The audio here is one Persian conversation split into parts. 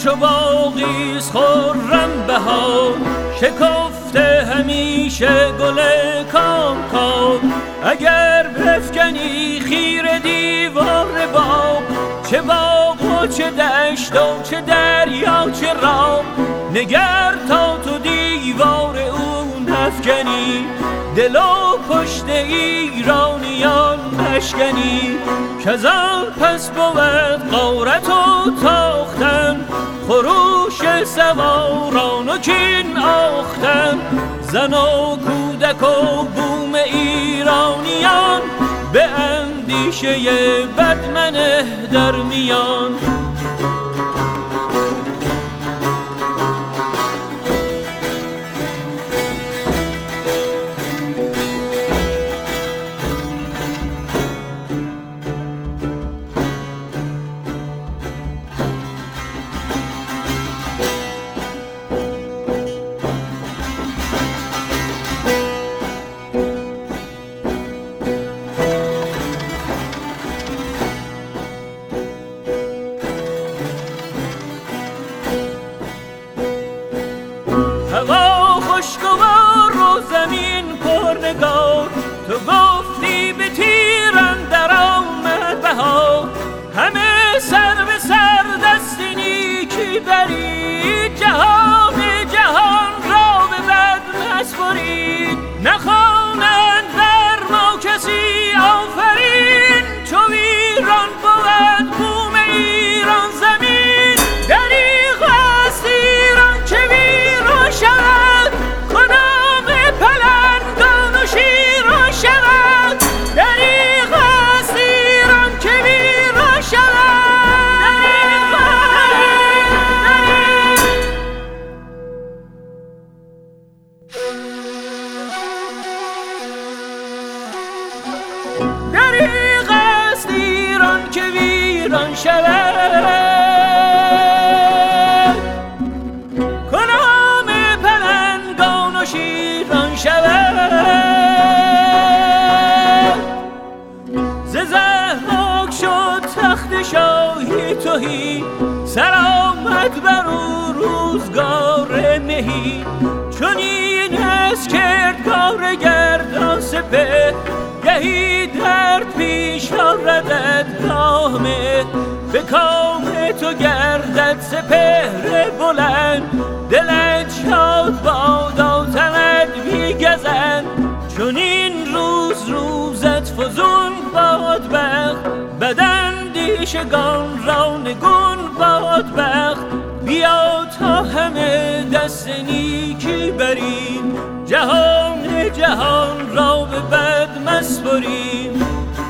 چو باغیست خرم بهار، شکفته همیشه گل کام کام. اگر بفکنی خیره دیوار باغ، چه باغ و چه دشت و چه دریا چه راه، نگر تا تو دیوار او نفکنی، دل و پشت ایرانیان نشکنی. کزان پس بود غارت و تاختن، خروش سواران و کین آختن. زن و کودک و بوم ایرانیان، به اندیشه بد منه در میان. هوا خوشگوار و زمین پرنگار، تو گفتی به تیر اندر آمد بهار. همه سر به سر دست نیکی برید، جهان جهان را به بد مسپرید. نخوانند بر ما کسی آفرین، چو ویران بود بوم ایران زمین. دریغ است ایران که ویران شود، کدام پلنگان و شیران شود. دریغ است ایران که ویران شود. دریغ است ایران که ویران شود، کدام پلنگان و شیران شود. ز ضحاک شد تخت شاهی تهی، سر آمد بر او روزگار مهی. چنین است کردگار گردان سپهر، گهی درد پیش آردد گاه مهر. به کام تو گردد سپهر بلند، دلت شاد بادا تنت بیگزند. چنین روز روزت فزون باد بخت، بداندیشگان را نگون باد بخت. بیا تا همه دست نیکی بریم، جهان جهان را به بد مسپریم.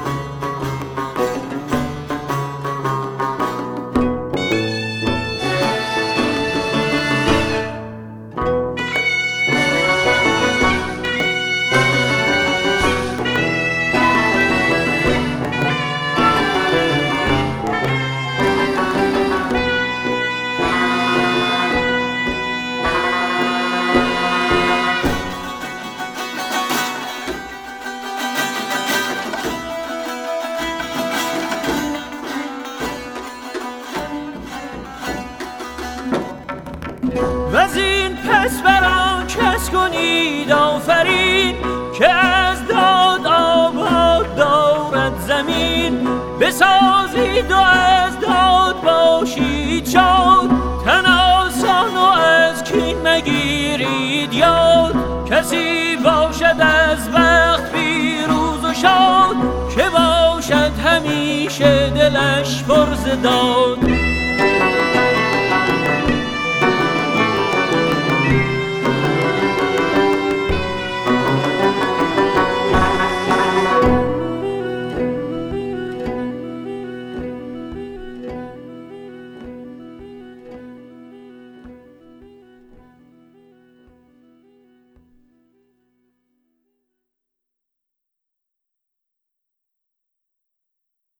وزین پس بران کس کنید آفرین، که از داد آباد دارد زمین. بسازید و از داد باشید شاد، تن آسان و از کین مگیرید یاد. کسی باشد از بخت پیروز و شاد، که باشد همیشه دلش پر ز داد.